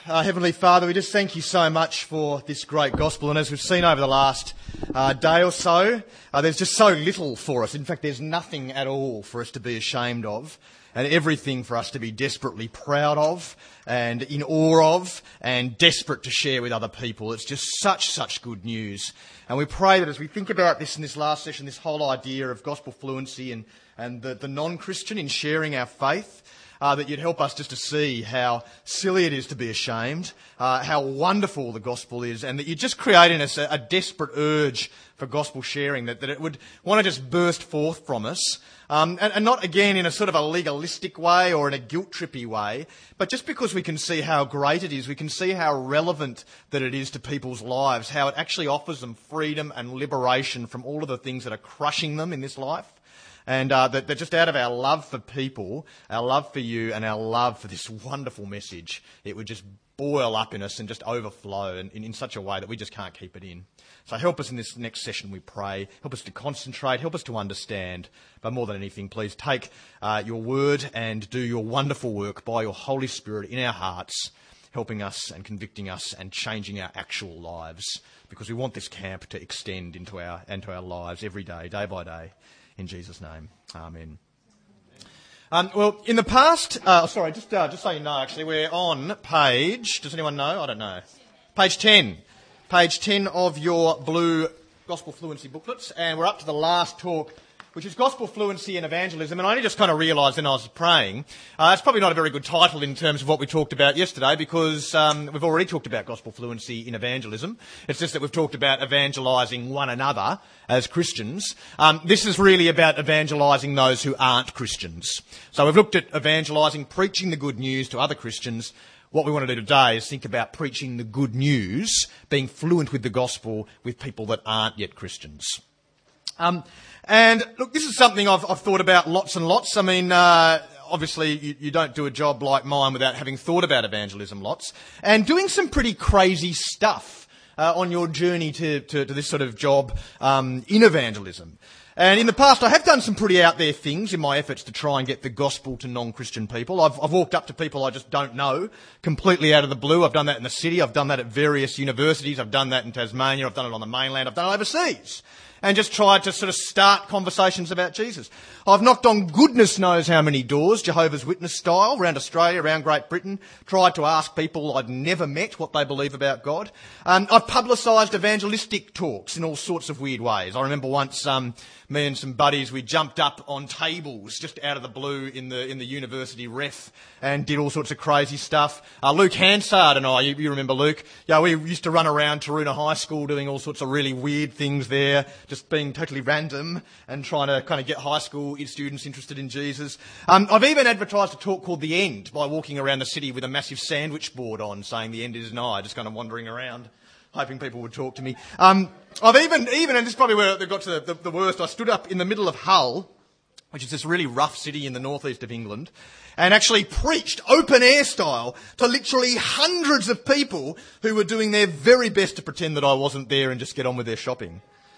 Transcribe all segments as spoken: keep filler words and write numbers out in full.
Uh, Heavenly Father, we just thank you so much for this great gospel. And as we've seen over the last uh, day or so, uh, there's just so little for us. In fact, there's nothing at all for us to be ashamed of, and everything for us to be desperately proud of and in awe of and desperate to share with other people. It's just such, such good news. And we pray that as we think about this in this last session, this whole idea of gospel fluency and, and the, the non-Christian in sharing our faith, Uh, that you'd help us just to see how silly it is to be ashamed, uh, how wonderful the gospel is, and that you just create in us a, a desperate urge for gospel sharing, that, that it would want to just burst forth from us, um, and, and not again in a sort of a legalistic way or in a guilt-trippy way, but just because we can see how great it is, we can see how relevant that it is to people's lives, how it actually offers them freedom and liberation from all of the things that are crushing them in this life. And uh, that, that just out of our love for people, our love for you, and our love for this wonderful message, it would just boil up in us and just overflow in, in, in such a way that we just can't keep it in. So help us in this next session, we pray. Help us to concentrate, help us to understand. But more than anything, please take uh, your word and do your wonderful work by your Holy Spirit in our hearts, helping us and convicting us and changing our actual lives, because we want this camp to extend into our, into our lives every day, day by day. In Jesus' name, amen. Um, well, in the past, uh, sorry, just uh, just so you know, actually, we're on page, does anyone know? I don't know. Page ten. Page ten of your blue Gospel Fluency booklets, and we're up to the last talk, which is Gospel Fluency and Evangelism. And I only just kind of realised when I was praying, uh, it's probably not a very good title in terms of what we talked about yesterday, because um, we've already talked about Gospel Fluency in evangelism. It's just that we've talked about evangelising one another as Christians. Um, this is really about evangelising those who aren't Christians. So we've looked at evangelising, preaching the good news to other Christians. What we want to do today is think about preaching the good news, being fluent with the gospel with people that aren't yet Christians. Um, and look, this is something I've, I've thought about lots and lots. I mean, uh, obviously you, you don't do a job like mine without having thought about evangelism lots, and doing some pretty crazy stuff uh, on your journey to, to, to this sort of job um, in evangelism. And in the past, I have done some pretty out there things in my efforts to try and get the gospel to non-Christian people. I've, I've walked up to people I just don't know, completely out of the blue. I've done that in the city. I've done that at various universities. I've done that in Tasmania. I've done it on the mainland. I've done it overseas. And just tried to sort of start conversations about Jesus. I've knocked on goodness knows how many doors, Jehovah's Witness style, around Australia, around Great Britain, tried to ask people I'd never met what they believe about God. Um, I've publicised evangelistic talks in all sorts of weird ways. I remember once um, me and some buddies, we jumped up on tables just out of the blue in the in the university ref and did all sorts of crazy stuff. Uh, Luke Hansard and I, you, you remember Luke, yeah, we used to run around Taroona High School doing all sorts of really weird things there, just being totally random and trying to kind of get high school students interested in Jesus. Um, I've even advertised a talk called The End by walking around the city with a massive sandwich board on saying the end is nigh, just kind of wandering around, hoping people would talk to me. Um, I've even, even, and this is probably where it got to the, the, the worst, I stood up in the middle of Hull, which is this really rough city in the northeast of England, and actually preached open air style to literally hundreds of people who were doing their very best to pretend that I wasn't there and just get on with their shopping.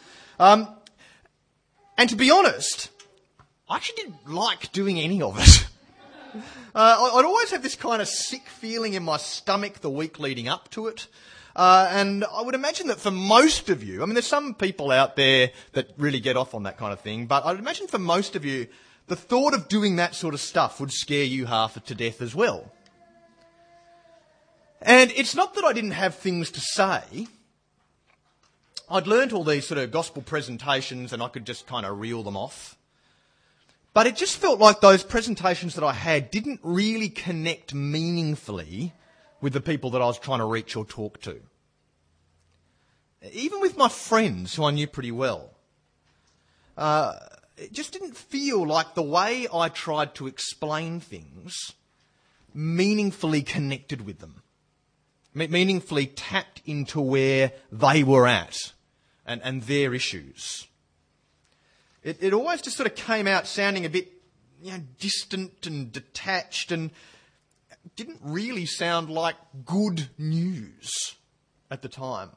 Um, and to be honest, I actually didn't like doing any of it. uh, I'd always have this kind of sick feeling in my stomach the week leading up to it. Uh, and I would imagine that for most of you, I mean, there's some people out there that really get off on that kind of thing, but I'd imagine for most of you, the thought of doing that sort of stuff would scare you half to death as well. And it's not that I didn't have things to say. I'd learnt all these sort of gospel presentations and I could just kind of reel them off. But it just felt like those presentations that I had didn't really connect meaningfully with the people that I was trying to reach or talk to. Even with my friends who I knew pretty well. Uh, it just didn't feel like the way I tried to explain things meaningfully connected with them. Meaningfully tapped into where they were at and, and their issues. It, it always just sort of came out sounding a bit, you know, distant and detached, and didn't really sound like good news at the time.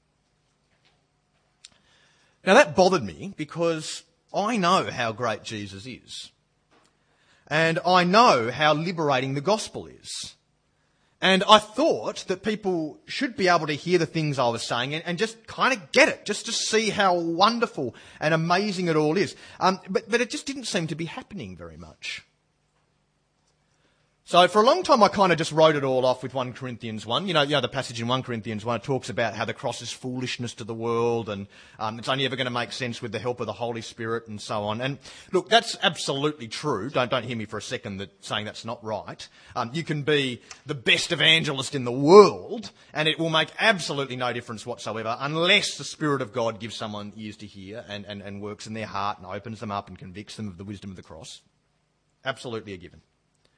Now that bothered me because I know how great Jesus is. And I know how liberating the gospel is. And I thought that people should be able to hear the things I was saying and, and just kind of get it, just to see how wonderful and amazing it all is. Um, but, but it just didn't seem to be happening very much. So for a long time I kind of just wrote it all off with First Corinthians one. You know, you know the passage in First Corinthians one, it talks about how the cross is foolishness to the world and um, it's only ever going to make sense with the help of the Holy Spirit and so on. And look, that's absolutely true. Don't don't hear me for a second that saying that's not right. Um, you can be the best evangelist in the world and it will make absolutely no difference whatsoever unless the Spirit of God gives someone ears to hear and, and, and works in their heart and opens them up and convicts them of the wisdom of the cross. Absolutely a given.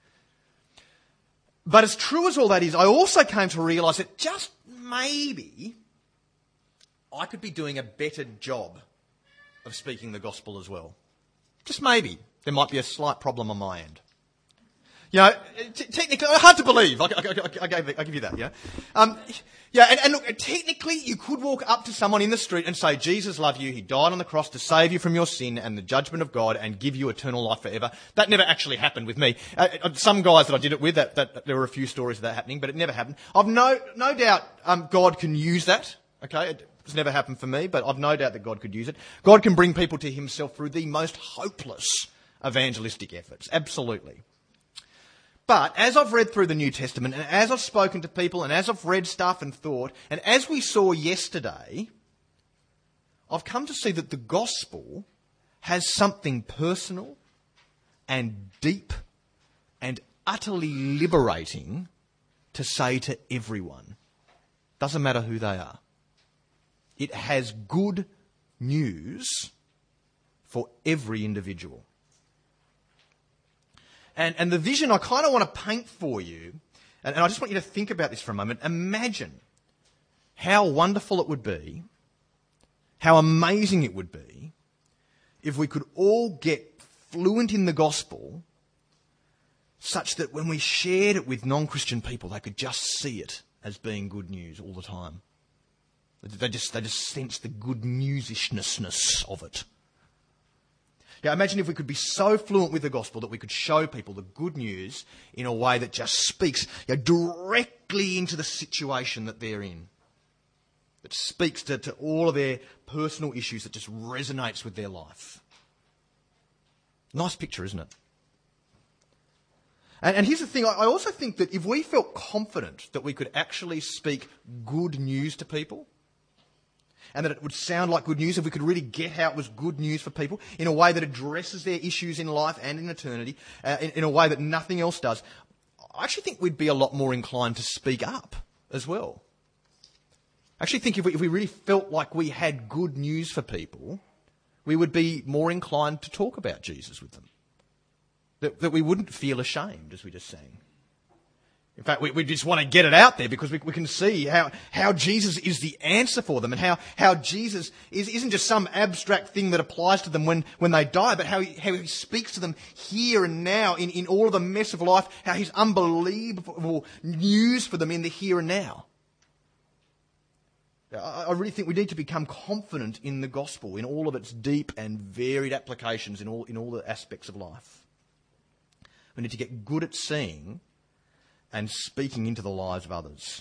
But as true as all that is, I also came to realise that just maybe I could be doing a better job of speaking the gospel as well. Just maybe. There might be a slight problem on my end. You know, t- technically, hard to believe. I, I, I, I, gave, I give you that, yeah. Um, yeah, and, and look, technically, you could walk up to someone in the street and say, Jesus loved you, he died on the cross to save you from your sin and the judgment of God and give you eternal life forever. That never actually happened with me. Uh, some guys that I did it with, that, that, there were a few stories of that happening, but it never happened. I've no, no doubt um, God can use that, okay? It, It's never happened for me, but I've no doubt that God could use it. God can bring people to himself through the most hopeless evangelistic efforts. Absolutely. But as I've read through the New Testament, and as I've spoken to people, and as I've read stuff and thought, and as we saw yesterday, I've come to see that the gospel has something personal and deep and utterly liberating to say to everyone. Doesn't matter who they are. It has good news for every individual. And, and the vision I kind of want to paint for you, and, and I just want you to think about this for a moment. Imagine how wonderful it would be, how amazing it would be, if we could all get fluent in the gospel such that when we shared it with non-Christian people, they could just see it as being good news all the time. They just, they just sense the good newsishness of it. Yeah, imagine if we could be so fluent with the gospel that we could show people the good news in a way that just speaks, you know, directly into the situation that they're in. That speaks to, to all of their personal issues, that just resonates with their life. Nice picture, isn't it? And, and here's the thing, I, I also think that if we felt confident that we could actually speak good news to people, and that it would sound like good news, if we could really get how it was good news for people in a way that addresses their issues in life and in eternity, uh, in, in a way that nothing else does, I actually think we'd be a lot more inclined to speak up as well. I actually think if we, if we really felt like we had good news for people, we would be more inclined to talk about Jesus with them. That, that we wouldn't feel ashamed, as we just sang. In fact, we, we just want to get it out there because we, we can see how, how Jesus is the answer for them and how, how Jesus is, isn't just some abstract thing that applies to them when, when they die, but how he, how he speaks to them here and now in, in all of the mess of life, how he's unbelievable news for them in the here and now. I, I really think we need to become confident in the gospel, in all of its deep and varied applications in all, in all the aspects of life. We need to get good at seeing and speaking into the lives of others.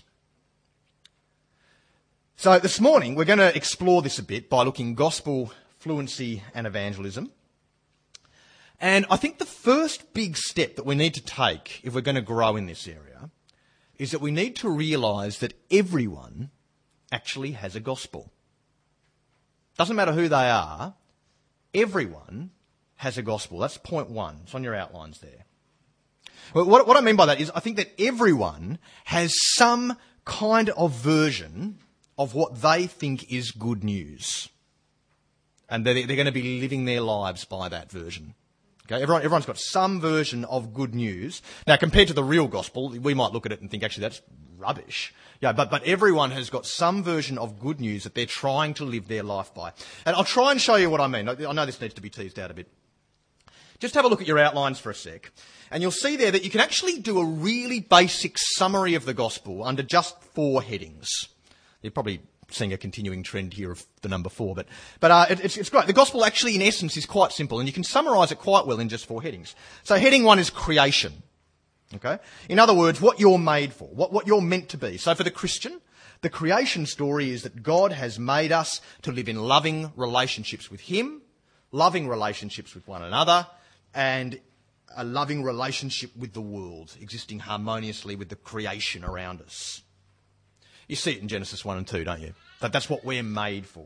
So this morning we're going to explore this a bit by looking gospel, fluency and evangelism. And I think the first big step that we need to take if we're going to grow in this area is that we need to realise that everyone actually has a gospel. Doesn't matter who they are, everyone has a gospel. That's point one. It's on your outlines there. Well, what, what I mean by that is I think that everyone has some kind of version of what they think is good news. And they're, they're going to be living their lives by that version. Okay, everyone, everyone's got some version of good news. Now, compared to the real gospel, we might look at it and think, actually, that's rubbish. Yeah, but, but everyone has got some version of good news that they're trying to live their life by. And I'll try and show you what I mean. I know this needs to be teased out a bit. Just have a look at your outlines for a sec. And you'll see there that you can actually do a really basic summary of the gospel under just four headings. You're probably seeing a continuing trend here of the number four, but, but uh, it, it's, it's great. The gospel actually, in essence, is quite simple, and you can summarise it quite well in just four headings. So heading one is creation. Okay? In other words, what you're made for, what, what you're meant to be. So for the Christian, the creation story is that God has made us to live in loving relationships with Him, loving relationships with one another, and a loving relationship with the world, existing harmoniously with the creation around us. You see it in Genesis one and two, don't you? That that's what we're made for.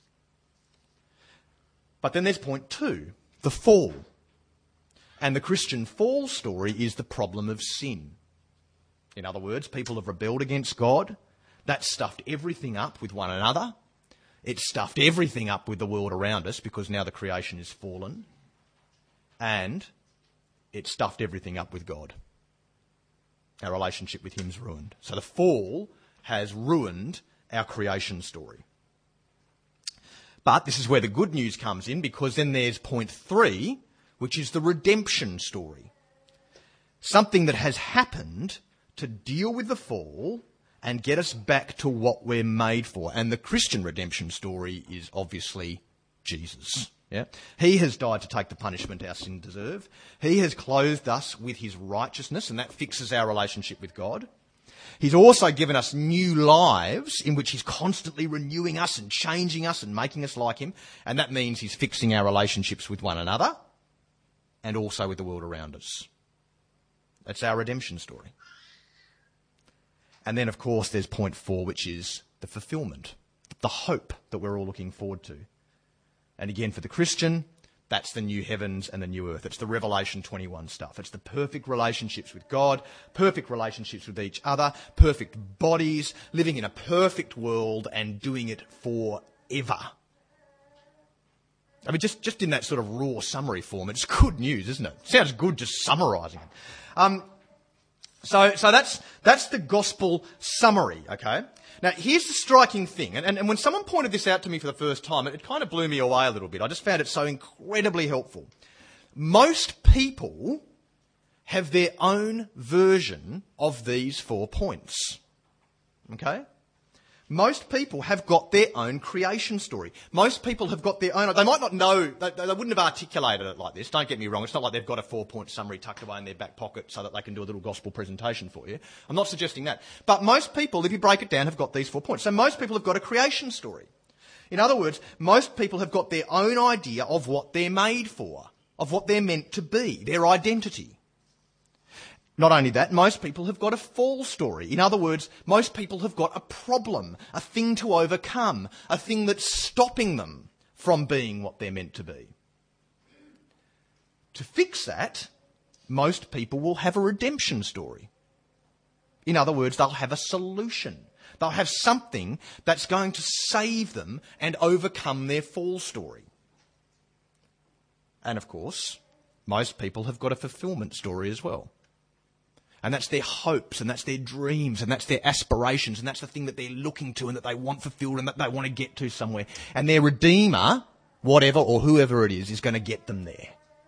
But then there's point two, the fall. And the Christian fall story is the problem of sin. In other words, people have rebelled against God. That stuffed everything up with one another. It stuffed everything up with the world around us because now the creation is fallen. And it stuffed everything up with God. Our relationship with Him's ruined. So the fall has ruined our creation story. But this is where the good news comes in, because then there's point three, which is the redemption story. Something that has happened to deal with the fall and get us back to what we're made for. And the Christian redemption story is obviously Jesus. Yeah? He has died to take the punishment our sin deserve. He has clothed us with His righteousness, and that fixes our relationship with God. He's also given us new lives in which He's constantly renewing us and changing us and making us like Him. And that means He's fixing our relationships with one another and also with the world around us. That's our redemption story. And then, of course, there's point four, which is the fulfillment, the hope that we're all looking forward to. And again, for the Christian, that's the new heavens and the new earth. It's the Revelation twenty-one stuff. It's the perfect relationships with God, perfect relationships with each other, perfect bodies, living in a perfect world and doing it forever. I mean, just, just in that sort of raw summary form, it's good news, isn't it? Sounds good just summarising it. Um, so, so that's, that's the gospel summary, okay? Now, here's the striking thing, and, and, and when someone pointed this out to me for the first time, it, it kind of blew me away a little bit. I just found it so incredibly helpful. Most people have their own version of these four points, okay? Most people have got their own creation story. Most people have got their own... They might not know... They, they wouldn't have articulated it like this. Don't get me wrong. It's not like they've got a four-point summary tucked away in their back pocket so that they can do a little gospel presentation for you. I'm not suggesting that. But most people, if you break it down, have got these four points. So most people have got a creation story. In other words, most people have got their own idea of what they're made for, of what they're meant to be, their identity. Not only that, most people have got a fall story. In other words, most people have got a problem, a thing to overcome, a thing that's stopping them from being what they're meant to be. To fix that, most people will have a redemption story. In other words, they'll have a solution. They'll have something that's going to save them and overcome their fall story. And of course, most people have got a fulfillment story as well. And that's their hopes, and that's their dreams, and that's their aspirations, and that's the thing that they're looking to and that they want fulfilled and that they want to get to somewhere. And their Redeemer, whatever or whoever it is, is going to get them there.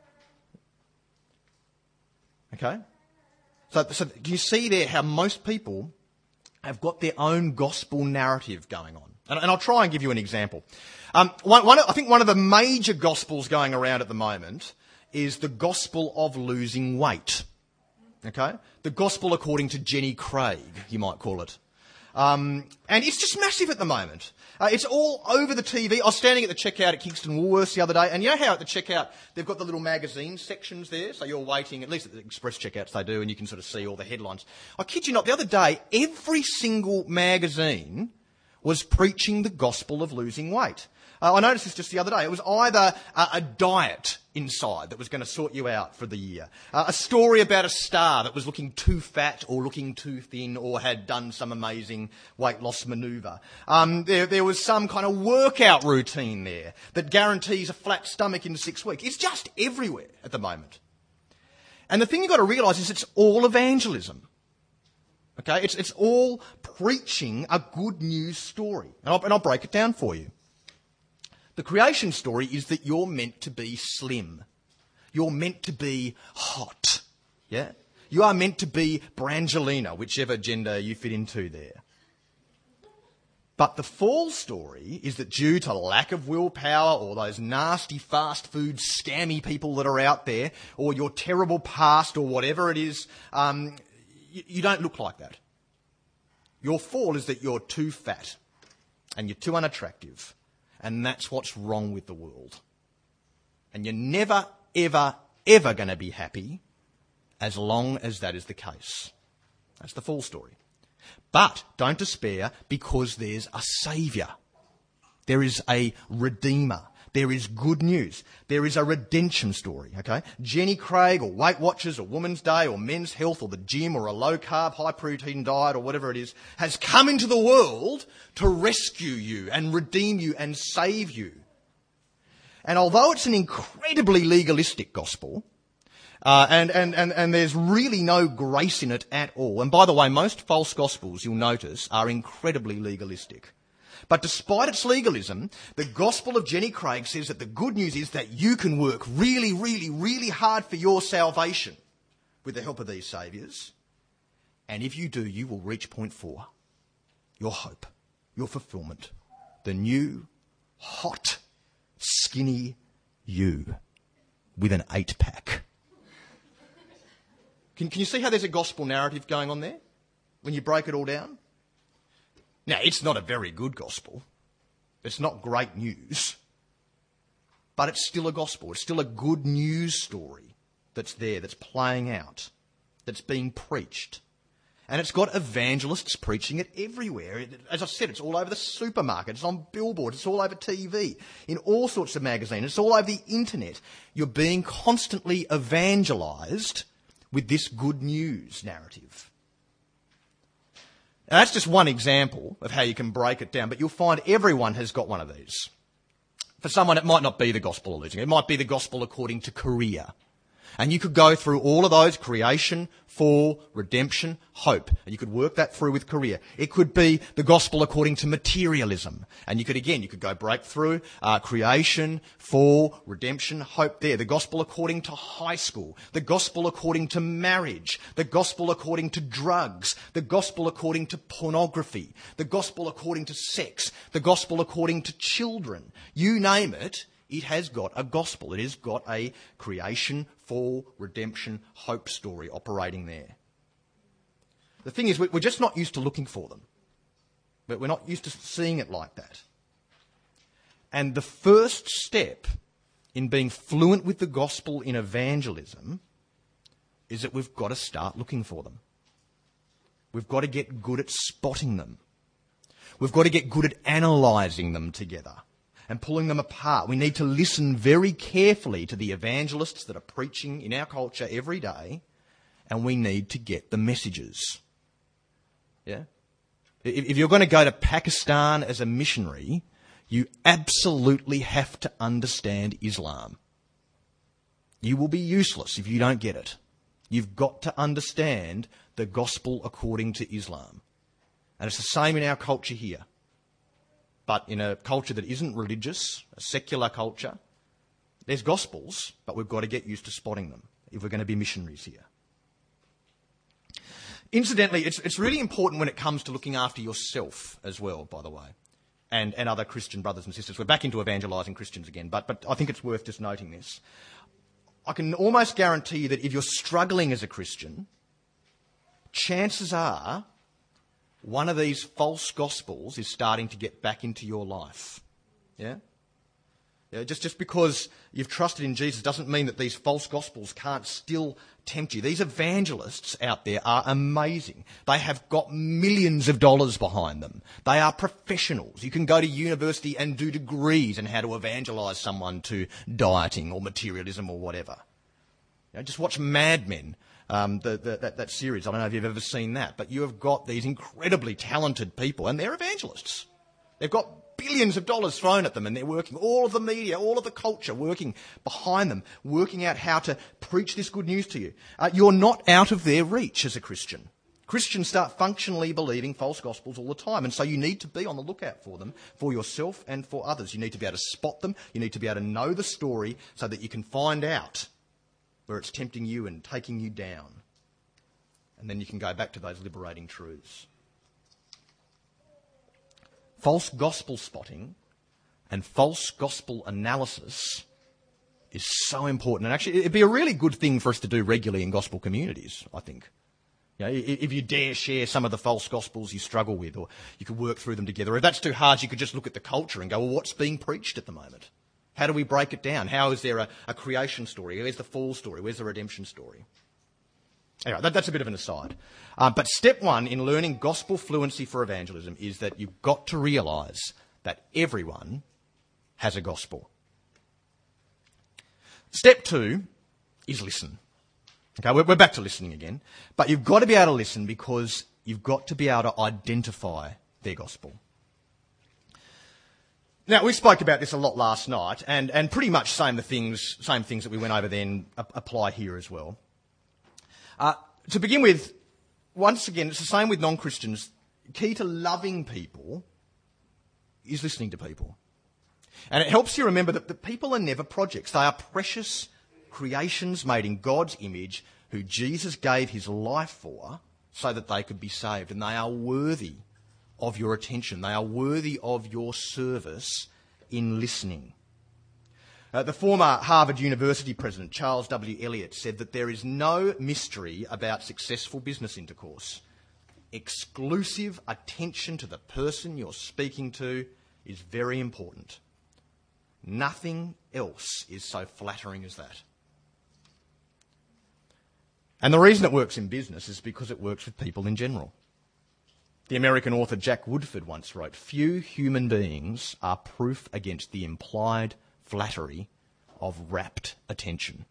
Okay? So, so do you see there how most people have got their own gospel narrative going on? And, and I'll try and give you an example. Um, one, one, I think one of the major gospels going around at the moment is the gospel of losing weight. Okay? The gospel according to Jenny Craig, you might call it. Um, and it's just massive at the moment. Uh, it's all over the T V. I was standing at the checkout at Kingston Woolworths the other day, and you know how at the checkout they've got the little magazine sections there? So you're waiting, at least at the express checkouts they do, and you can sort of see all the headlines. I kid you not, the other day, every single magazine was preaching the gospel of losing weight. Uh, I noticed this just the other day. It was either uh, a diet inside that was going to sort you out for the year, uh, a story about a star that was looking too fat or looking too thin or had done some amazing weight loss manoeuvre. Um, there, there was some kind of workout routine there that guarantees a flat stomach in six weeks. It's just everywhere at the moment. And the thing you've got to realise is it's all evangelism. Okay, it's, it's all preaching a good news story. And I'll, and I'll break it down for you. The creation story is that you're meant to be slim. You're meant to be hot. Yeah? You are meant to be Brangelina, whichever gender you fit into there. But the fall story is that due to lack of willpower or those nasty fast food scammy people that are out there or your terrible past or whatever it is, um, you, you don't look like that. Your fall is that you're too fat and you're too unattractive, and that's what's wrong with the world. And you're never, ever, ever going to be happy as long as that is the case. That's the fall story. But don't despair, because there's a saviour. There is a redeemer. There is good news. There is a redemption story, okay? Jenny Craig or Weight Watchers or Women's Day or Men's Health or the gym or a low-carb, high-protein diet or whatever it is has come into the world to rescue you and redeem you and save you. And although it's an incredibly legalistic gospel, Uh, and, and, and, and there's really no grace in it at all. And by the way, most false gospels, you'll notice, are incredibly legalistic. But despite its legalism, the gospel of Jenny Craig says that the good news is that you can work really, really, really hard for your salvation with the help of these saviours. And if you do, you will reach point four. Your hope, your fulfilment, the new, hot, skinny you with an eight-pack. Can, can you see how there's a gospel narrative going on there when you break it all down? Now, it's not a very good gospel. It's not great news. But it's still a gospel. It's still a good news story that's there, that's playing out, that's being preached. And it's got evangelists preaching it everywhere. It, as I said, it's all over the supermarket. It's on billboards. It's all over T V, in all sorts of magazines. It's all over the internet. You're being constantly evangelised with this good news narrative. Now, that's just one example of how you can break it down, but you'll find everyone has got one of these. For someone, it might not be the gospel of losing. It might be the gospel according to career. And you could go through all of those: creation, fall, redemption, hope. And you could work that through with career. It could be the gospel according to materialism. And you could, again, you could go break through uh, creation, fall, redemption, hope there. The gospel according to high school. The gospel according to marriage. The gospel according to drugs. The gospel according to pornography. The gospel according to sex. The gospel according to children. You name it. It has got a gospel. It has got a creation, fall, redemption, hope story operating there. The thing is, we're just not used to looking for them. But we're not used to seeing it like that. And the first step in being fluent with the gospel in evangelism is that we've got to start looking for them. We've got to get good at spotting them. We've got to get good at analysing them together and pulling them apart. We need to listen very carefully to the evangelists that are preaching in our culture every day, and we need to get the messages. Yeah? If you're going to go to Pakistan as a missionary, you absolutely have to understand Islam. You will be useless if you don't get it. You've got to understand the gospel according to Islam. And it's the same in our culture here. But in a culture that isn't religious, a secular culture, there's gospels, but we've got to get used to spotting them if we're going to be missionaries here. Incidentally, it's, it's really important when it comes to looking after yourself as well, by the way, and, and other Christian brothers and sisters. We're back into evangelising Christians again, but, but I think it's worth just noting this. I can almost guarantee you that if you're struggling as a Christian, chances are one of these false gospels is starting to get back into your life. Yeah? Yeah, just, just because you've trusted in Jesus doesn't mean that these false gospels can't still tempt you. These evangelists out there are amazing. They have got millions of dollars behind them. They are professionals. You can go to university and do degrees in how to evangelise someone to dieting or materialism or whatever. You know, just watch Mad Men. Um, the, the, that, that series. I don't know if you've ever seen that, but you have got these incredibly talented people, and they're evangelists. They've got billions of dollars thrown at them, and they're working, all of the media, all of the culture working behind them, working out how to preach this good news to you. Uh, you're not out of their reach as a Christian. Christians start functionally believing false gospels all the time, and so you need to be on the lookout for them, for yourself and for others. You need to be able to spot them. You need to be able to know the story so that you can find out where it's tempting you and taking you down. And then you can go back to those liberating truths. false gospel spotting and false gospel analysis is so important. And actually, it'd be a really good thing for us to do regularly in gospel communities, I think. You know, if you dare share some of the false gospels you struggle with, or you could work through them together. If that's too hard, you could just look at the culture and go, well, what's being preached at the moment? How do we break it down? How is there a, a creation story? Where's the fall story? Where's the redemption story? Anyway, that, that's a bit of an aside. Uh, but step one in learning gospel fluency for evangelism is that you've got to realise that everyone has a gospel. Step two is listen. Okay, we're, we're back to listening again. But you've got to be able to listen because you've got to be able to identify their gospel. Now, we spoke about this a lot last night, and, and pretty much same the things, same things that we went over then apply here as well. Uh, to begin with, once again, it's the same with non-Christians. Key to loving people is listening to people. And it helps you remember that the people are never projects. They are precious creations made in God's image who Jesus gave his life for so that they could be saved. And they are worthy of your attention. They are worthy of your service in listening. Uh, the former Harvard University president, Charles W. Eliot, said that there is no mystery about successful business intercourse. Exclusive attention to the person you're speaking to is very important. Nothing else is so flattering as that. And the reason it works in business is because it works with people in general. The American author Jack Woodford once wrote, "Few human beings are proof against the implied flattery of rapt attention."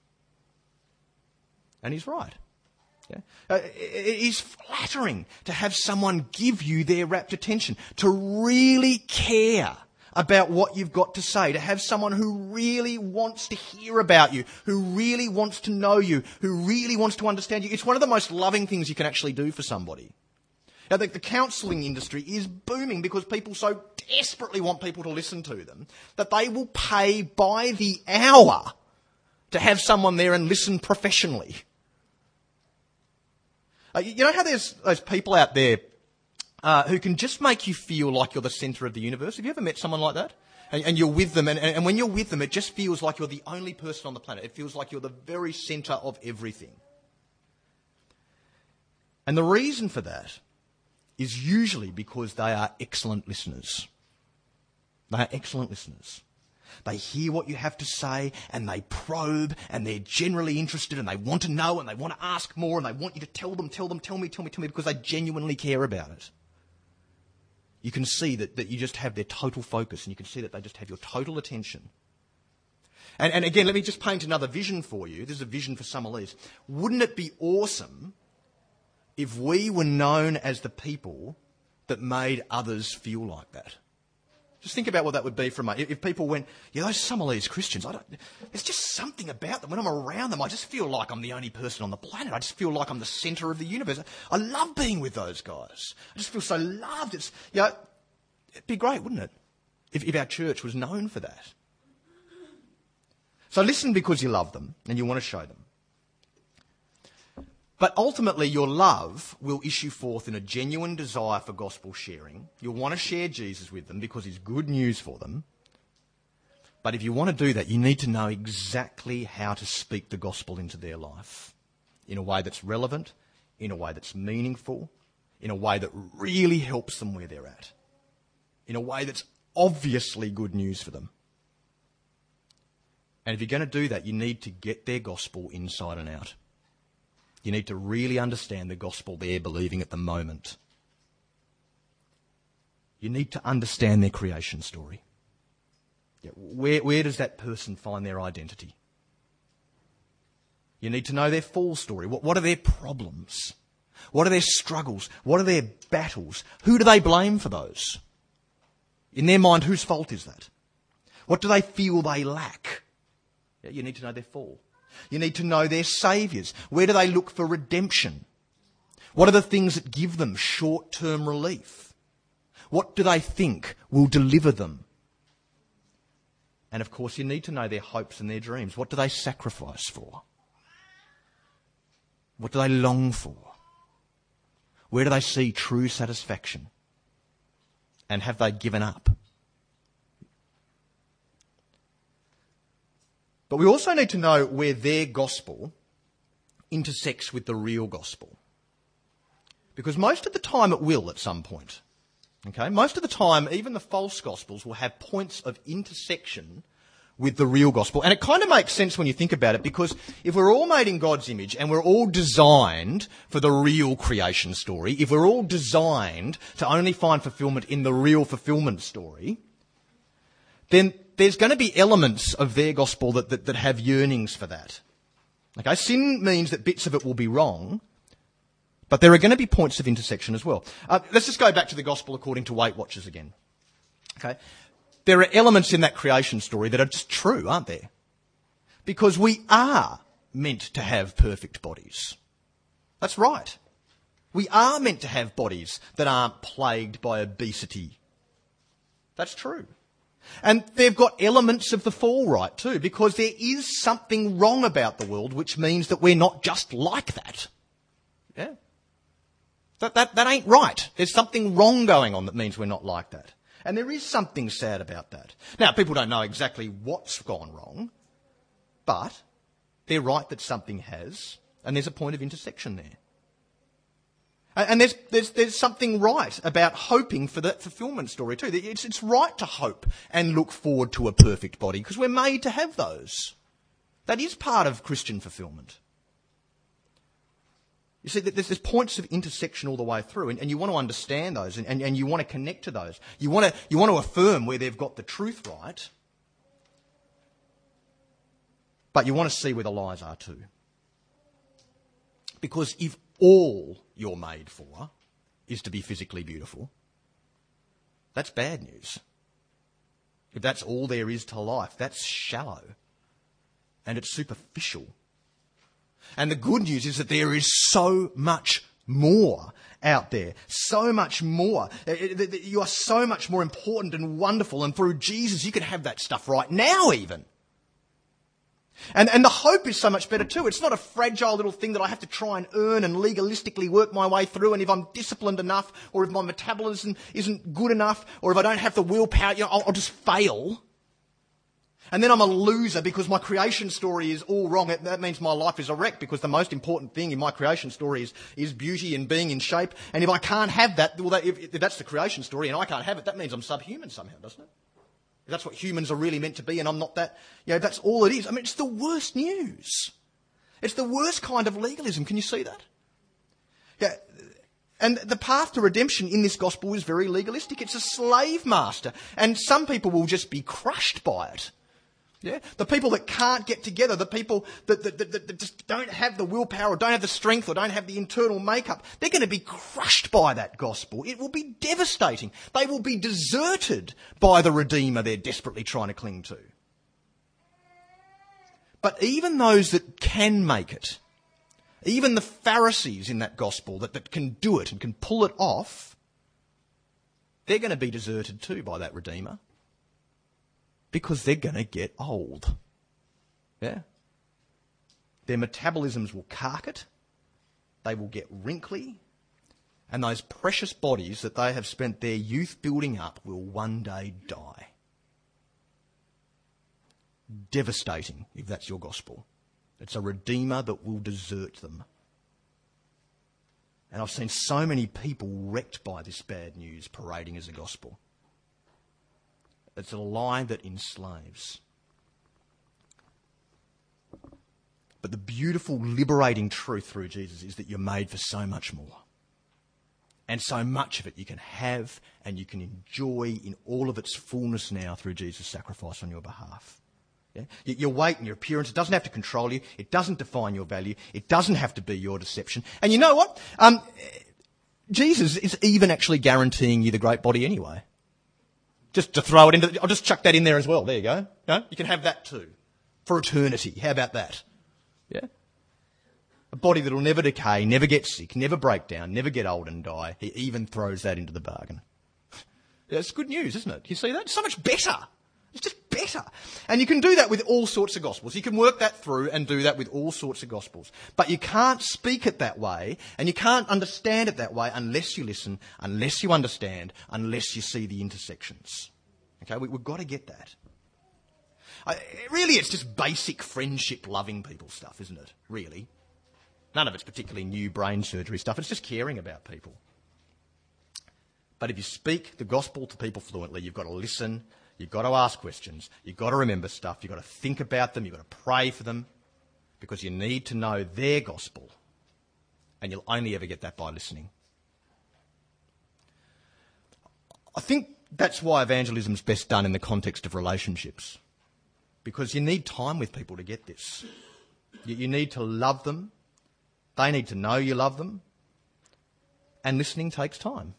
And he's right. Yeah? Uh, it is flattering to have someone give you their rapt attention, to really care about what you've got to say, to have someone who really wants to hear about you, who really wants to know you, who really wants to understand you. It's one of the most loving things you can actually do for somebody. Now, the, the counselling industry is booming because people so desperately want people to listen to them that they will pay by the hour to have someone there and listen professionally. Uh, you know how there's those people out there uh, who can just make you feel like you're the centre of the universe? Have you ever met someone like that? And, and you're with them, and, and when you're with them, it just feels like you're the only person on the planet. It feels like you're the very centre of everything. And the reason for that is usually because they are excellent listeners. They are excellent listeners. They hear what you have to say and they probe and they're generally interested and they want to know and they want to ask more and they want you to tell them, tell them, tell me, tell me, tell me because they genuinely care about it. You can see that, that you just have their total focus and you can see that they just have your total attention. And, and again, let me just paint another vision for you. This is a vision for Summerlees. Wouldn't it be awesome if we were known as the people that made others feel like that? Just think about what that would be from us. If people went, yeah, those Summerlees Christians, I don't, there's just something about them. When I'm around them, I just feel like I'm the only person on the planet. I just feel like I'm the centre of the universe. I love being with those guys. I just feel so loved. It's, you know, it'd be great, wouldn't it, if, if our church was known for that. So listen because you love them and you want to show them. But ultimately, your love will issue forth in a genuine desire for gospel sharing. You'll want to share Jesus with them because he's good news for them. But if you want to do that, you need to know exactly how to speak the gospel into their life in a way that's relevant, in a way that's meaningful, in a way that really helps them where they're at, in a way that's obviously good news for them. And if you're going to do that, you need to get their gospel inside and out. You need to really understand the gospel they're believing at the moment. You need to understand their creation story. Yeah, where, where does that person find their identity? You need to know their fall story. What, what are their problems? What are their struggles? What are their battles? Who do they blame for those? In their mind, whose fault is that? What do they feel they lack? Yeah, you need to know their fall. You need to know their saviours. Where do they look for redemption? What are the things that give them short-term relief? What do they think will deliver them? And of course, you need to know their hopes and their dreams. What do they sacrifice for? What do they long for? Where do they see true satisfaction? And have they given up? But we also need to know where their gospel intersects with the real gospel. Because most of the time it will at some point. Okay? Most of the time, even the false gospels will have points of intersection with the real gospel. And it kind of makes sense when you think about it, because if we're all made in God's image and we're all designed for the real creation story, if we're all designed to only find fulfillment in the real fulfillment story, then there's going to be elements of their gospel that, that, that have yearnings for that. Okay, sin means that bits of it will be wrong, but there are going to be points of intersection as well. Uh, let's just go back to the gospel according to Weight Watchers again. Okay, there are elements in that creation story that are just true, aren't there? Because we are meant to have perfect bodies. That's right. We are meant to have bodies that aren't plagued by obesity. That's true. And they've got elements of the fall right too, because there is something wrong about the world, which means that we're not just like that. Yeah. That, that, that ain't right. There's something wrong going on that means we're not like that. And there is something sad about that. Now, people don't know exactly what's gone wrong, but they're right that something has, and there's a point of intersection there. And there's, there's, there's something right about hoping for that fulfillment story too. It's, it's right to hope and look forward to a perfect body because we're made to have those. That is part of Christian fulfillment. You see, there's, there's points of intersection all the way through, and, and you want to understand those, and, and, and you want to connect to those. You want to, you want to affirm where they've got the truth right, but you want to see where the lies are too. Because if all you're made for is to be physically beautiful, that's bad news. If that's all there is to life, that's shallow and it's superficial. And the good news is that there is so much more out there, so much more. You are so much more important and wonderful, and through Jesus you can have that stuff right now even. And, and the hope is so much better too. It's not a fragile little thing that I have to try and earn and legalistically work my way through. And if I'm disciplined enough, or if my metabolism isn't good enough, or if I don't have the willpower, you know, I'll, I'll just fail. And then I'm a loser because my creation story is all wrong. That means my life is a wreck, because the most important thing in my creation story is, is beauty and being in shape. And if I can't have that, well, that, if, if that's the creation story and I can't have it, that means I'm subhuman somehow, doesn't it? If that's what humans are really meant to be and I'm not that, you know, that's all it is. I mean, it's the worst news. It's the worst kind of legalism. Can you see that? Yeah. And the path to redemption in this gospel is very legalistic. It's a slave master. And some people will just be crushed by it. Yeah, the people that can't get together, the people that, that, that, that just don't have the willpower or don't have the strength or don't have the internal makeup, they're going to be crushed by that gospel. It will be devastating. They will be deserted by the Redeemer they're desperately trying to cling to. But even those that can make it, even the Pharisees in that gospel that, that can do it and can pull it off, they're going to be deserted too by that Redeemer. Because they're going to get old. Yeah? Their metabolisms will cark it. They will get wrinkly. And those precious bodies that they have spent their youth building up will one day die. Devastating, if that's your gospel. It's a Redeemer that will desert them. And I've seen so many people wrecked by this bad news parading as a gospel. It's a lie that enslaves. But the beautiful, liberating truth through Jesus is that you're made for so much more. And so much of it you can have and you can enjoy in all of its fullness now through Jesus' sacrifice on your behalf. Yeah? Your weight and your appearance, it doesn't have to control you. It doesn't define your value. It doesn't have to be your deception. And you know what? Um, Jesus is even actually guaranteeing you the great body anyway. Just to throw it into, I'll just chuck that in there as well. There you go. No? You can have that too. For eternity. How about that? Yeah? A body that will never decay, never get sick, never break down, never get old and die. He even throws that into the bargain. Yeah, it's good news, isn't it? You see that? It's so much better It's just better. And you can do that with all sorts of gospels. You can work that through and do that with all sorts of gospels. But you can't speak it that way and you can't understand it that way unless you listen, unless you understand, unless you see the intersections. Okay, we, we've got to get that. I, really, it's just basic friendship, loving people stuff, isn't it? Really. None of it's particularly new brain surgery stuff. It's just caring about people. But if you speak the gospel to people fluently, you've got to listen, you've got to ask questions, you've got to remember stuff, you've got to think about them, you've got to pray for them, because you need to know their gospel. And you'll only ever get that by listening. I think that's why evangelism is best done in the context of relationships. Because you need time with people to get this. You, you need to love them. They need to know you love them. And listening takes time.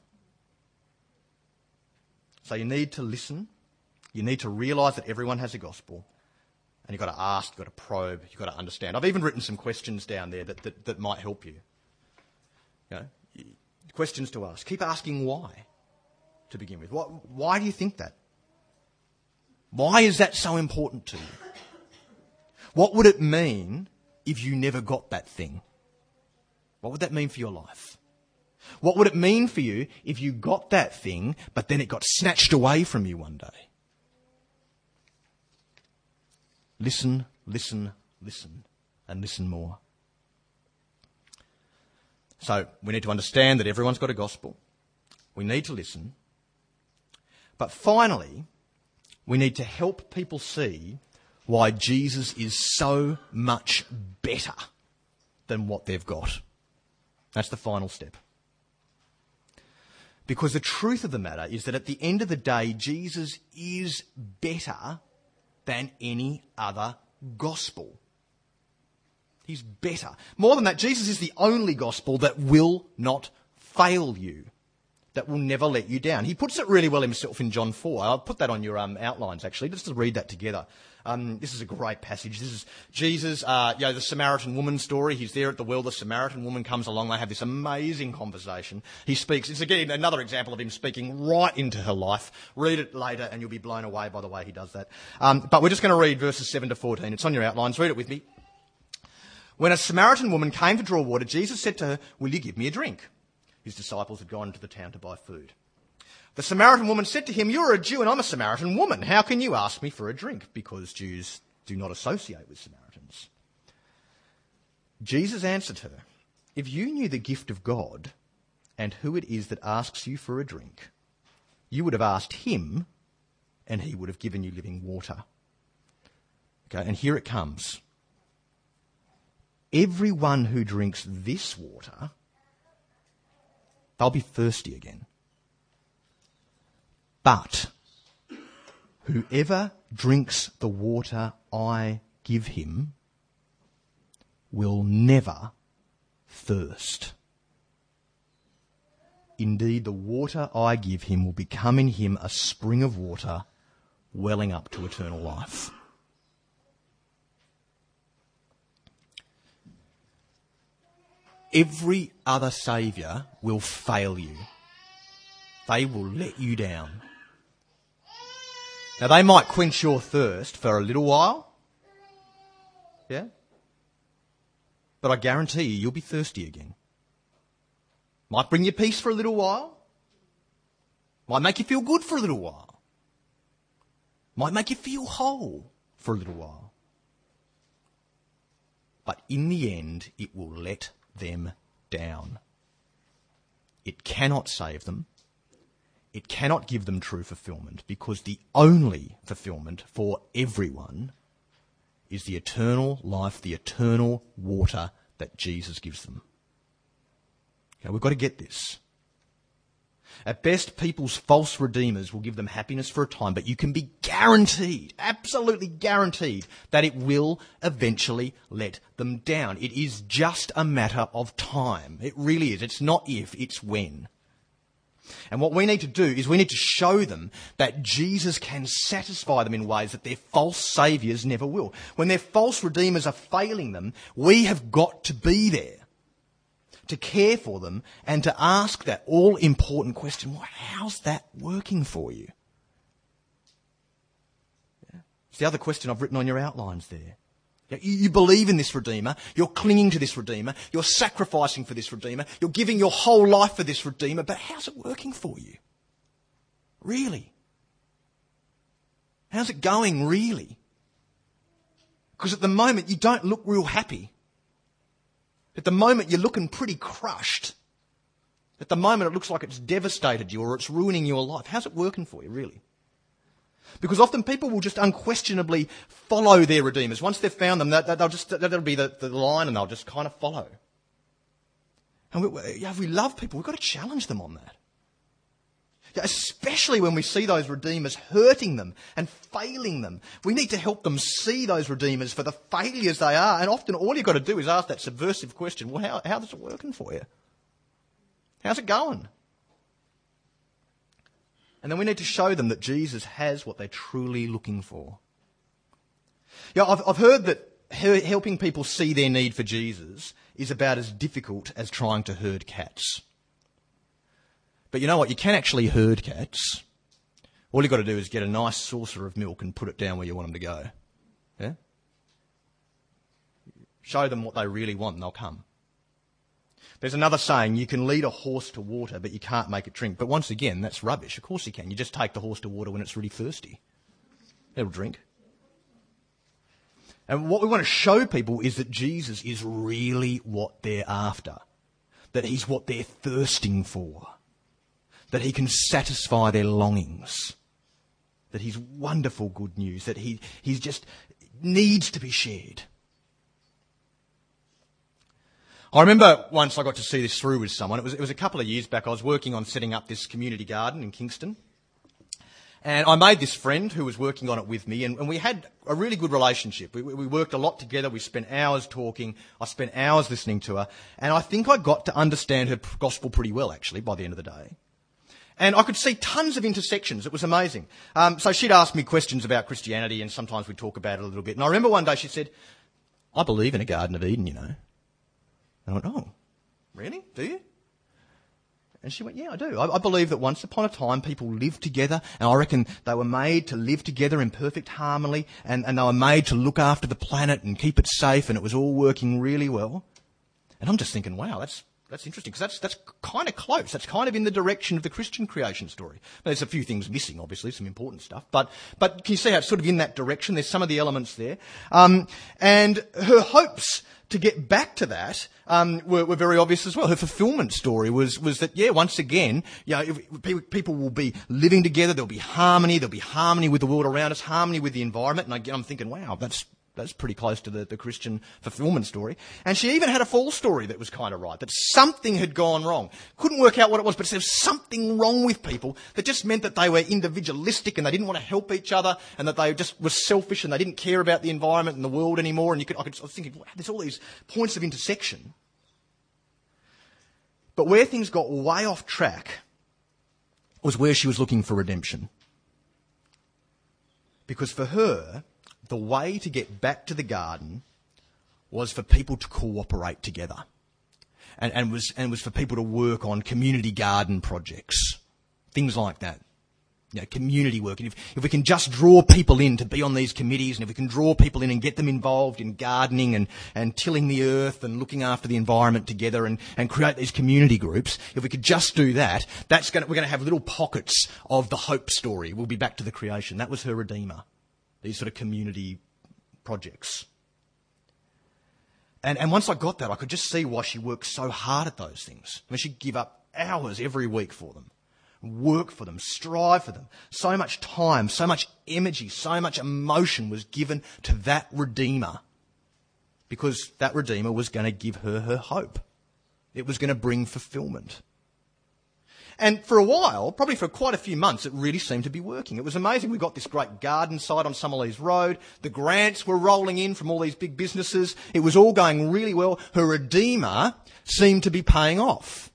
So you need to listen. You need to realise that everyone has a gospel. And you've got to ask, you've got to probe, you've got to understand. I've even written some questions down there that, that, that might help you. You know, questions to ask. Keep asking why to begin with. Why, why do you think that? Why is that so important to you? What would it mean if you never got that thing? What would that mean for your life? What would it mean for you if you got that thing, but then it got snatched away from you one day? Listen, listen, listen, and listen more. So we need to understand that everyone's got a gospel. We need to listen. But finally, we need to help people see why Jesus is so much better than what they've got. That's the final step. Because the truth of the matter is that at the end of the day, Jesus is better than any other gospel. He's better. More than that, Jesus is the only gospel that will not fail you, that will never let you down. He puts it really well himself in John four. I'll put that on your um, outlines, actually, just to read that together. Um, this is a great passage. This is Jesus, uh, you know, the Samaritan woman story. He's there at the well. The Samaritan woman comes along. They have this amazing conversation. He speaks. It's again another example of him speaking right into her life. Read it later and you'll be blown away by the way he does that. Um, but we're just going to read verses seven to fourteen. It's on your outlines. Read it with me. When a Samaritan woman came to draw water, Jesus said to her, "Will you give me a drink?" His disciples had gone into the town to buy food. The Samaritan woman said to him, "You're a Jew and I'm a Samaritan woman. How can you ask me for a drink?" Because Jews do not associate with Samaritans. Jesus answered her, "If you knew the gift of God and who it is that asks you for a drink, you would have asked him and he would have given you living water." Okay, and here it comes. Everyone who drinks this water, they'll be thirsty again. But whoever drinks the water I give him will never thirst. Indeed, the water I give him will become in him a spring of water welling up to eternal life. Every other saviour will fail you. They will let you down. Now, they might quench your thirst for a little while. Yeah? But I guarantee you, you'll be thirsty again. Might bring you peace for a little while. Might make you feel good for a little while. Might make you feel whole for a little while. But in the end, it will let them down. It cannot save them. It cannot give them true fulfillment, because the only fulfillment for everyone is the eternal life, the eternal water that Jesus gives them. Okay, we've got to get this. At best, people's false redeemers will give them happiness for a time, but you can be guaranteed, absolutely guaranteed, that it will eventually let them down. It is just a matter of time. It really is. It's not if, it's when. And what we need to do is we need to show them that Jesus can satisfy them in ways that their false saviours never will. When their false redeemers are failing them, we have got to be there to care for them and to ask that all-important question, well, how's that working for you? It's the other question I've written on your outlines there. You, you believe in this Redeemer. You're clinging to this Redeemer. You're sacrificing for this Redeemer. You're giving your whole life for this Redeemer. But how's it working for you? Really? How's it going, really? Because at the moment, you don't look real happy. At the moment, you're looking pretty crushed. At the moment, it looks like it's devastated you or it's ruining your life. How's it working for you, really? Because often people will just unquestionably follow their redeemers. Once they've found them, they'll just, that'll be the, the line and they'll just kind of follow. And we, if we love people, we've got to challenge them on that. Especially when we see those redeemers hurting them and failing them. We need to help them see those redeemers for the failures they are. And often all you've got to do is ask that subversive question, well, how, how's it working for you? How's it going? And then we need to show them that Jesus has what they're truly looking for. Yeah, I've, I've heard that he- helping people see their need for Jesus is about as difficult as trying to herd cats. But you know what? You can actually herd cats. All you've got to do is get a nice saucer of milk and put it down where you want them to go. Yeah? Show them what they really want and they'll come. There's another saying, you can lead a horse to water, but you can't make it drink. But once again, that's rubbish. Of course you can. You just take the horse to water when it's really thirsty. It'll drink. And what we want to show people is that Jesus is really what they're after. That he's what they're thirsting for. That he can satisfy their longings. That he's wonderful good news. That he he's just needs to be shared. I remember once I got to see this through with someone. It was, it was a couple of years back. I was working on setting up this community garden in Kingston. And I made this friend who was working on it with me, and, and we had a really good relationship. We, we worked a lot together. We spent hours talking. I spent hours listening to her. And I think I got to understand her gospel pretty well, actually, by the end of the day. And I could see tons of intersections. It was amazing. Um, so she'd ask me questions about Christianity, and sometimes we'd talk about it a little bit. And I remember one day she said, I believe in a Garden of Eden, you know. And I went, oh, really? Do you? And she went, yeah, I do. I, I believe that once upon a time people lived together, and I reckon they were made to live together in perfect harmony, and, and they were made to look after the planet and keep it safe, and it was all working really well. And I'm just thinking, wow, that's that's interesting, because that's, that's kind of close. That's kind of in the direction of the Christian creation story. There's a few things missing, obviously, some important stuff. But but can you see how it's sort of in that direction? There's some of the elements there. Um, and her hopes to get back to that um, were, were very obvious as well. Her fulfillment story was was that, yeah, once again, you know, if, people will be living together, there'll be harmony, there'll be harmony with the world around us, harmony with the environment. And again, I'm thinking, wow, that's that's pretty close to the, the Christian fulfillment story. And she even had a false story that was kind of right, that something had gone wrong. Couldn't work out what it was, but there was something wrong with people that just meant that they were individualistic and they didn't want to help each other, and that they just were selfish and they didn't care about the environment and the world anymore. And you could, I, could, I was thinking, wow, there's all these points of intersection. But where things got way off track was where she was looking for redemption. Because for her, the way to get back to the garden was for people to cooperate together. And, and, was, and was for people to work on community garden projects. Things like that. You know, community work. And if, if we can just draw people in to be on these committees, and if we can draw people in and get them involved in gardening and, and tilling the earth and looking after the environment together, and, and create these community groups, if we could just do that, that's gonna, we're going to have little pockets of the hope story. We'll be back to the creation. That was her Redeemer. These sort of community projects. And, and once I got that, I could just see why she worked so hard at those things. I mean, she'd give up hours every week for them, work for them, strive for them. So much time, so much energy, so much emotion was given to that Redeemer, because that Redeemer was going to give her her hope. It was going to bring fulfillment. And for a while, probably for quite a few months, it really seemed to be working. It was amazing. We got this great garden site on Summerlees Road. The grants were rolling in from all these big businesses. It was all going really well. Her Redeemer seemed to be paying off.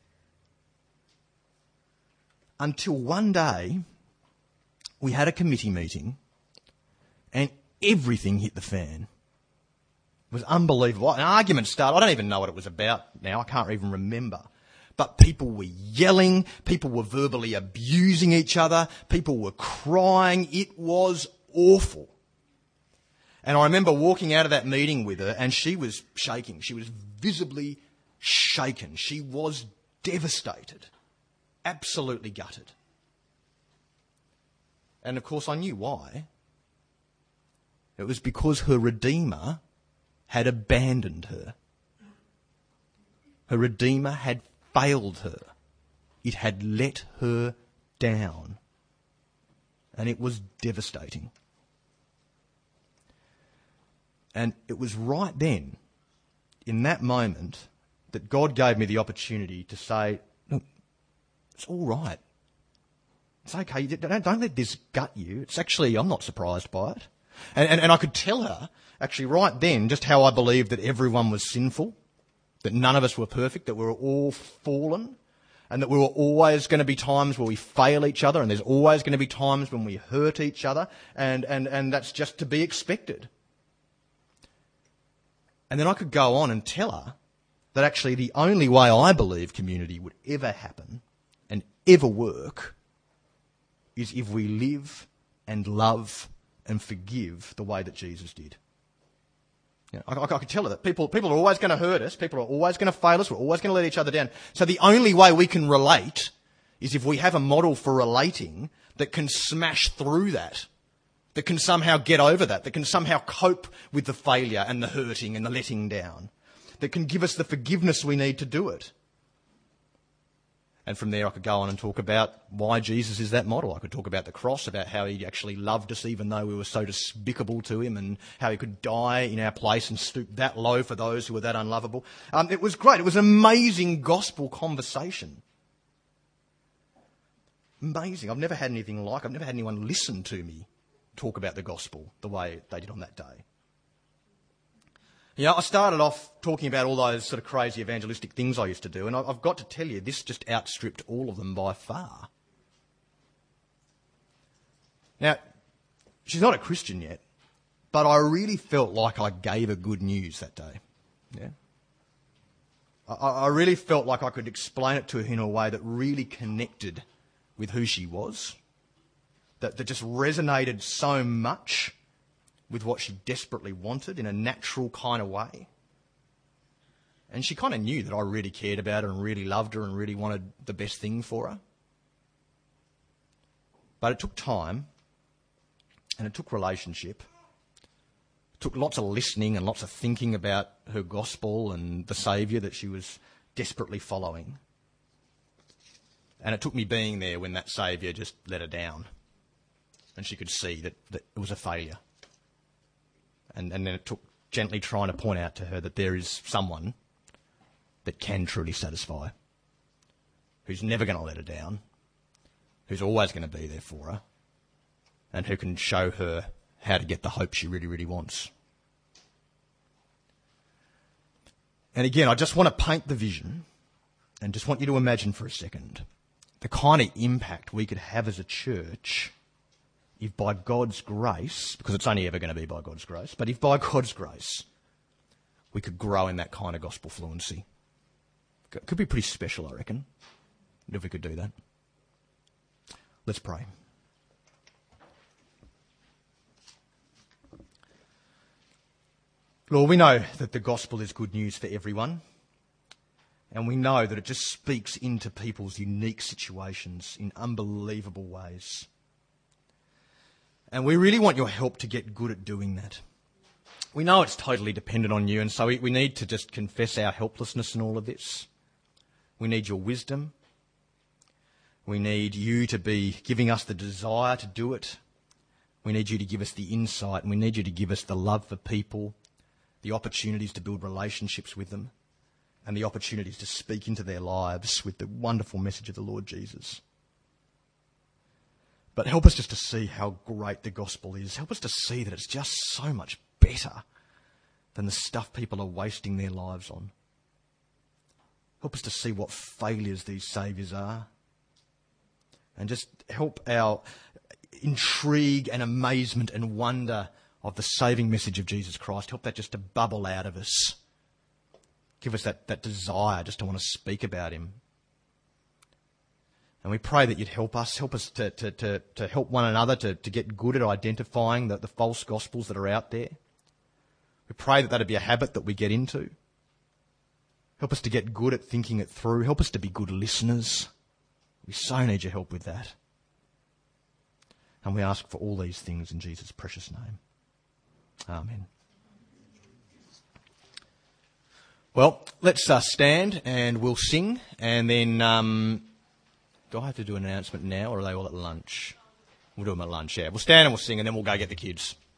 Until one day, we had a committee meeting and everything hit the fan. It was unbelievable. An argument started. I don't even know what it was about now. I can't even remember. But people were yelling, people were verbally abusing each other, people were crying. It was awful. And I remember walking out of that meeting with her, and she was shaking. She was visibly shaken. She was devastated, absolutely gutted. And of course I knew why. It was because her Redeemer had abandoned her. Her Redeemer had failed her. It had let her down. And it was devastating. And it was right then, in that moment, that God gave me the opportunity to say, look, it's all right. It's okay. Don't, don't let this gut you. It's actually, I'm not surprised by it. And, and, and I could tell her, actually right then, just how I believed that everyone was sinful, that none of us were perfect, that we were all fallen, and that there were always going to be times where we fail each other, and there's always going to be times when we hurt each other, and, and, and that's just to be expected. And then I could go on and tell her that actually the only way I believe community would ever happen and ever work is if we live and love and forgive the way that Jesus did. You know, I, I, I could tell her that people, people are always going to hurt us, people are always going to fail us, we're always going to let each other down. So the only way we can relate is if we have a model for relating that can smash through that, that can somehow get over that, that can somehow cope with the failure and the hurting and the letting down, that can give us the forgiveness we need to do it. And from there I could go on and talk about why Jesus is that model. I could talk about the cross, about how he actually loved us even though we were so despicable to him, and how he could die in our place and stoop that low for those who were that unlovable. Um, it was great. It was an amazing gospel conversation. Amazing. I've never had anything like it. I've never had anyone listen to me talk about the gospel the way they did on that day. You know, I started off talking about all those sort of crazy evangelistic things I used to do, and I've got to tell you, this just outstripped all of them by far. Now, she's not a Christian yet, but I really felt like I gave her good news that day. Yeah, I, I really felt like I could explain it to her in a way that really connected with who she was, that, that just resonated so much with what she desperately wanted in a natural kind of way. And she kind of knew that I really cared about her and really loved her and really wanted the best thing for her. But it took time, and it took relationship. It took lots of listening and lots of thinking about her gospel and the Saviour that she was desperately following. And it took me being there when that Saviour just let her down, and she could see that, that it was a failure. And, and then it took gently trying to point out to her that there is someone that can truly satisfy, who's never going to let her down, who's always going to be there for her, and who can show her how to get the hope she really, really wants. And again, I just want to paint the vision and just want you to imagine for a second the kind of impact we could have as a church if by God's grace, because it's only ever going to be by God's grace, but if by God's grace we could grow in that kind of gospel fluency. It could be pretty special, I reckon, if we could do that. Let's pray. Lord, we know that the gospel is good news for everyone, and we know that it just speaks into people's unique situations in unbelievable ways. And we really want your help to get good at doing that. We know it's totally dependent on you, and so we, we need to just confess our helplessness in all of this. We need your wisdom. We need you to be giving us the desire to do it. We need you to give us the insight, and we need you to give us the love for people, the opportunities to build relationships with them, and the opportunities to speak into their lives with the wonderful message of the Lord Jesus. But help us just to see how great the gospel is. Help us to see that it's just so much better than the stuff people are wasting their lives on. Help us to see what failures these saviours are. And just help our intrigue and amazement and wonder of the saving message of Jesus Christ. Help that just to bubble out of us. Give us that, that desire just to want to speak about him. And we pray that you'd help us, help us to, to, to, to help one another to, to get good at identifying the, the false gospels that are out there. We pray that that'd be a habit that we get into. Help us to get good at thinking it through. Help us to be good listeners. We so need your help with that. And we ask for all these things in Jesus' precious name. Amen. Well, let's uh, stand and we'll sing, and then um, do I have to do an announcement now, or are they all at lunch? We'll do them at lunch, yeah. We'll stand and we'll sing, and then we'll go get the kids.